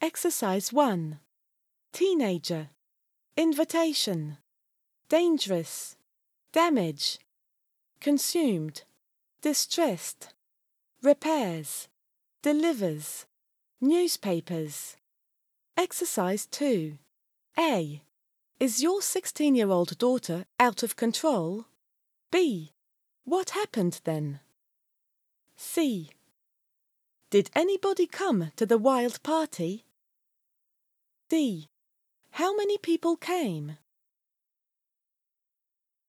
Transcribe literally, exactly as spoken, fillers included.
Exercise one. Teenager. Invitation. Dangerous. Damage. Consumed. Distressed. Repairs. Delivers. Newspapers. Exercise two. A. Is your sixteen-year-old daughter out of control? B. What happened then? C. Did anybody come to the wild party? D. How many people came?